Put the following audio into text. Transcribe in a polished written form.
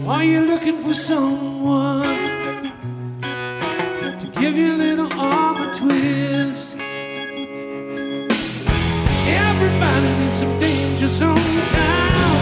Are you looking for someone to give you a little arm a twist? Everybody needs some danger sometime.